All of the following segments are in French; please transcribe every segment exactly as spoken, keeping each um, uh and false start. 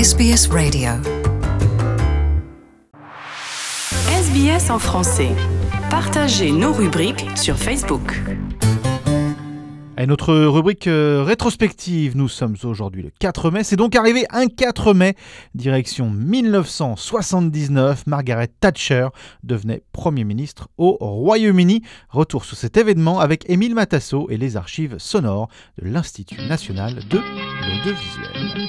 S B S Radio. S B S en français. Partagez nos rubriques sur Facebook. Et notre rubrique euh, rétrospective, nous sommes aujourd'hui le quatre mai, c'est donc arrivé un quatre mai, direction dix-neuf cent soixante-dix-neuf, Margaret Thatcher devenait Premier ministre au Royaume-Uni. Retour sur cet événement avec Émile Matasso et les archives sonores de l'Institut national de l'audiovisuel.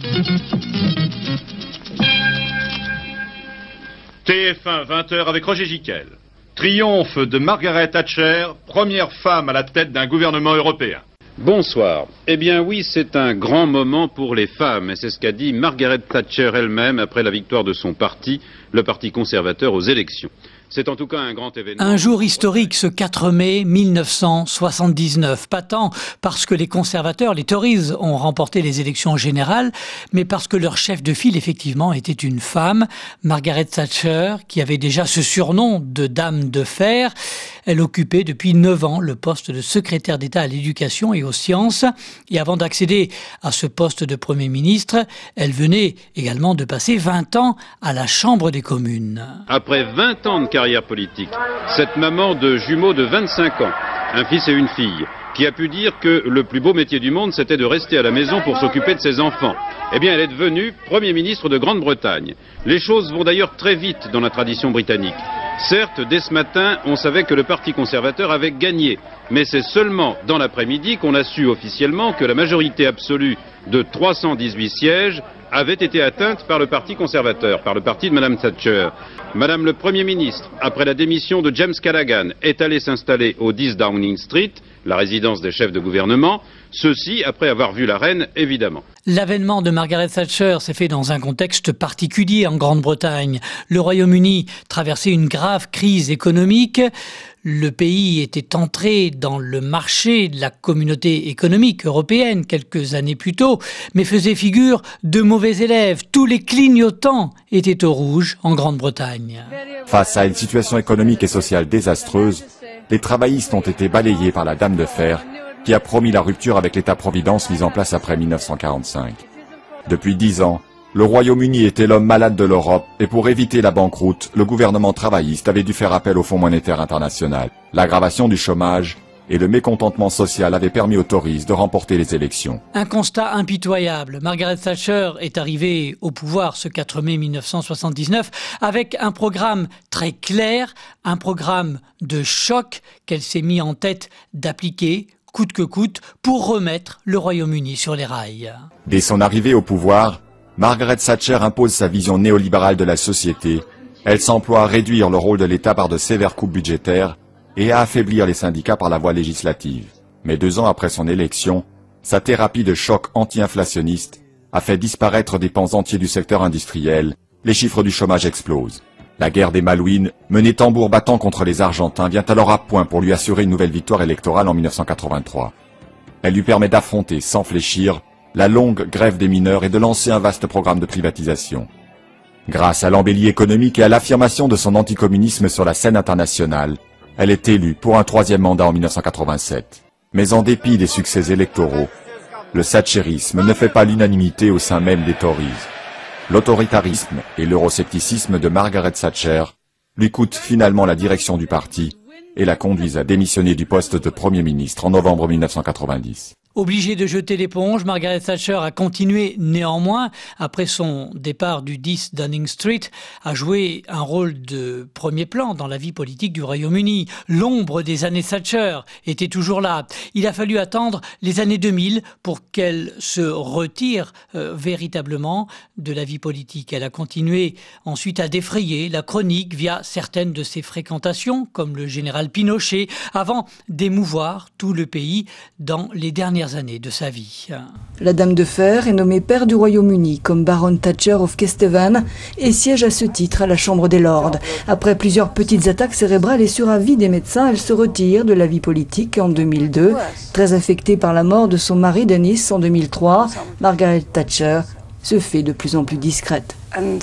T F un, vingt heures avec Roger Gicquel. Triomphe de Margaret Thatcher, première femme à la tête d'un gouvernement européen. Bonsoir. Eh bien oui, c'est un grand moment pour les femmes, et c'est ce qu'a dit Margaret Thatcher elle-même après la victoire de son parti, le Parti conservateur, aux élections. C'est en tout cas un grand événement. Un jour historique, ce quatre mai mille neuf cent soixante-dix-neuf. Pas tant parce que les conservateurs, les Tories, ont remporté les élections générales, mais parce que leur chef de file, effectivement, était une femme, Margaret Thatcher, qui avait déjà ce surnom de Dame de Fer. Elle occupait depuis neuf ans le poste de secrétaire d'État à l'éducation et aux sciences. Et avant d'accéder à ce poste de Premier ministre, elle venait également de passer vingt ans à la Chambre des communes. Après vingt ans de carrière politique, cette maman de jumeaux de vingt-cinq ans, un fils et une fille, qui a pu dire que le plus beau métier du monde, c'était de rester à la maison pour s'occuper de ses enfants. Eh bien, elle est devenue Premier ministre de Grande-Bretagne. Les choses vont d'ailleurs très vite dans la tradition britannique. Certes, dès ce matin, on savait que le Parti conservateur avait gagné, mais c'est seulement dans l'après-midi qu'on a su officiellement que la majorité absolue de trois cent dix-huit sièges avait été atteinte par le Parti conservateur, par le parti de Madame Thatcher. Madame le Premier ministre, après la démission de James Callaghan, est allée s'installer au dix Downing Street, la résidence des chefs de gouvernement, ceci après avoir vu la reine, évidemment. L'avènement de Margaret Thatcher s'est fait dans un contexte particulier en Grande-Bretagne. Le Royaume-Uni traversait une grave crise économique. Le pays était entré dans le marché de la communauté économique européenne quelques années plus tôt, mais faisait figure de mauvais élèves. Tous les clignotants étaient au rouge en Grande-Bretagne. Face à une situation économique et sociale désastreuse, les travaillistes ont été balayés par la Dame de Fer, qui a promis la rupture avec l'État-providence mis en place après mille neuf cent quarante-cinq. Depuis dix ans, le Royaume-Uni était l'homme malade de l'Europe, et pour éviter la banqueroute, le gouvernement travailliste avait dû faire appel au Fonds monétaire international. L'aggravation du chômage et le mécontentement social avaient permis aux Tories de remporter les élections. Un constat impitoyable. Margaret Thatcher est arrivée au pouvoir ce quatre mai mille neuf cent soixante-dix-neuf avec un programme très clair, un programme de choc qu'elle s'est mis en tête d'appliquer coûte que coûte pour remettre le Royaume-Uni sur les rails. Dès son arrivée au pouvoir, Margaret Thatcher impose sa vision néolibérale de la société. Elle s'emploie à réduire le rôle de l'État par de sévères coupes budgétaires et à affaiblir les syndicats par la voie législative. Mais deux ans après son élection, sa thérapie de choc anti-inflationniste a fait disparaître des pans entiers du secteur industriel. Les chiffres du chômage explosent. La guerre des Malouines, menée tambour battant contre les Argentins, vient alors à point pour lui assurer une nouvelle victoire électorale en mille neuf cent quatre-vingt-trois. Elle lui permet d'affronter, sans fléchir, la longue grève des mineurs et de lancer un vaste programme de privatisation. Grâce à l'embellie économique et à l'affirmation de son anticommunisme sur la scène internationale, elle est élue pour un troisième mandat en mille neuf cent quatre-vingt-sept. Mais en dépit des succès électoraux, le thatcherisme ne fait pas l'unanimité au sein même des Tories. L'autoritarisme et l'euroscepticisme de Margaret Thatcher lui coûtent finalement la direction du parti et la conduisent à démissionner du poste de Premier ministre en novembre mille neuf cent quatre-vingt-dix. Obligée de jeter l'éponge, Margaret Thatcher a continué néanmoins, après son départ du dix Downing Street, à jouer un rôle de premier plan dans la vie politique du Royaume-Uni. L'ombre des années Thatcher était toujours là. Il a fallu attendre les années deux mille pour qu'elle se retire euh, véritablement de la vie politique. Elle a continué ensuite à défrayer la chronique via certaines de ses fréquentations, comme le général Pinochet, avant d'émouvoir tout le pays dans les dernières années de sa vie. La Dame de Fer est nommée père du Royaume-Uni comme baronne Thatcher of Kesteven et siège à ce titre à la Chambre des Lords. Après plusieurs petites attaques cérébrales et sur avis des médecins, elle se retire de la vie politique en deux mille deux. Très affectée par la mort de son mari Dennis en deux mille trois, Margaret Thatcher se fait de plus en plus discrète.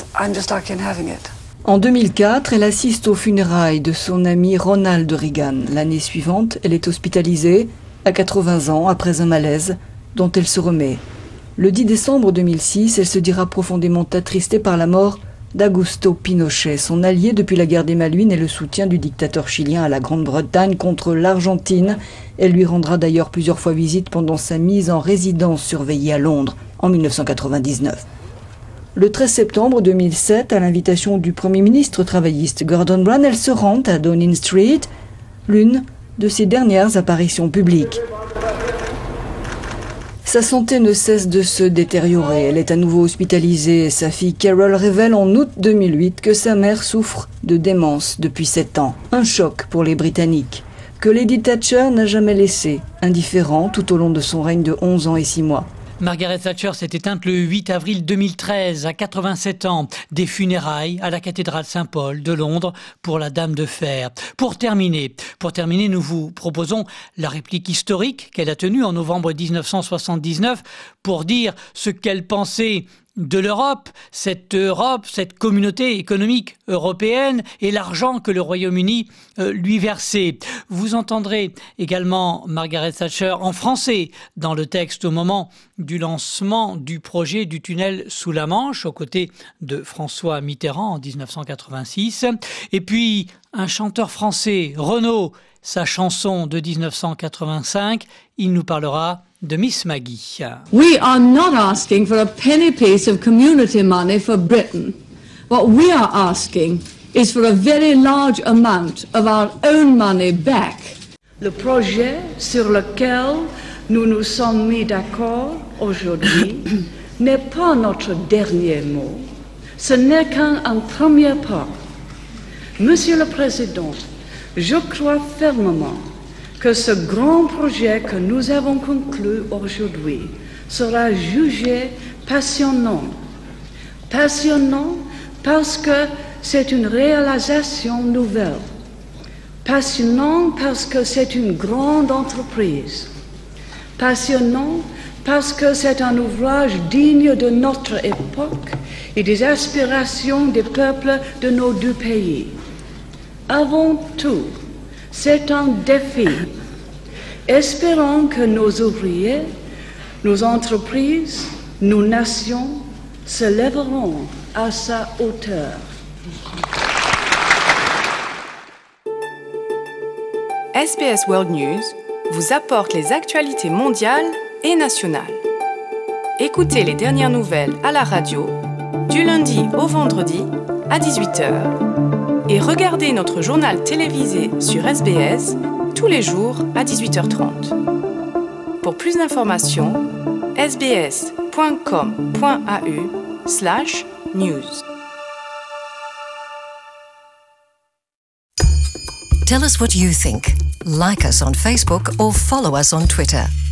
En deux mille quatre, elle assiste aux funérailles de son ami Ronald Reagan. L'année suivante, elle est hospitalisée à quatre-vingts ans après un malaise dont elle se remet. Le dix décembre deux mille six, elle se dira profondément attristée par la mort d'Augusto Pinochet, son allié depuis la guerre des Malvines et le soutien du dictateur chilien à la Grande-Bretagne contre l'Argentine. Elle lui rendra d'ailleurs plusieurs fois visite pendant sa mise en résidence surveillée à Londres en mille neuf cent quatre-vingt-dix-neuf. Le treize septembre deux mille sept, à l'invitation du Premier ministre travailliste Gordon Brown, elle se rend à Downing Street, l'une de ses dernières apparitions publiques. Sa santé ne cesse de se détériorer. Elle est à nouveau hospitalisée. Sa fille Carol révèle en août deux mille huit que sa mère souffre de démence depuis sept ans. Un choc pour les Britanniques, que Lady Thatcher n'a jamais laissé indifférent tout au long de son règne de onze ans et six mois. Margaret Thatcher s'est éteinte le huit avril deux mille treize, à quatre-vingt-sept ans. Des funérailles à la cathédrale Saint-Paul de Londres pour la Dame de Fer. Pour terminer, pour terminer, nous vous proposons la réplique historique qu'elle a tenue en novembre dix-neuf cent soixante-dix-neuf pour dire ce qu'elle pensait de l'Europe, cette Europe, cette communauté économique européenne et l'argent que le Royaume-Uni euh, lui versait. Vous entendrez également Margaret Thatcher en français dans le texte au moment du lancement du projet du tunnel sous la Manche aux côtés de François Mitterrand en dix-neuf cent quatre-vingt-six. Et puis un chanteur français, Renaud, sa chanson de dix-neuf cent quatre-vingt-cinq, il nous parlera de Miss Maggie. We are not asking for a penny piece of community money for Britain. What we are asking is for a very large amount of our own money back. Le projet sur lequel nous nous sommes mis d'accord aujourd'hui n'est pas notre dernier mot. Ce n'est qu'un un premier pas. Monsieur le Président, je crois fermement que ce grand projet que nous avons conclu aujourd'hui sera jugé passionnant. Passionnant parce que c'est une réalisation nouvelle. Passionnant parce que c'est une grande entreprise. Passionnant parce que c'est un ouvrage digne de notre époque et des aspirations des peuples de nos deux pays. Avant tout, c'est un défi. Espérons que nos ouvriers, nos entreprises, nos nations se lèveront à sa hauteur. S B S World News vous apporte les actualités mondiales et nationales. Écoutez les dernières nouvelles à la radio du lundi au vendredi à dix-huit heures et regardez notre journal télévisé sur S B S tous les jours à dix-huit heures trente. Pour plus d'informations, sbs point com point a u slash news. Tell us what you think. Like us on Facebook or follow us on Twitter.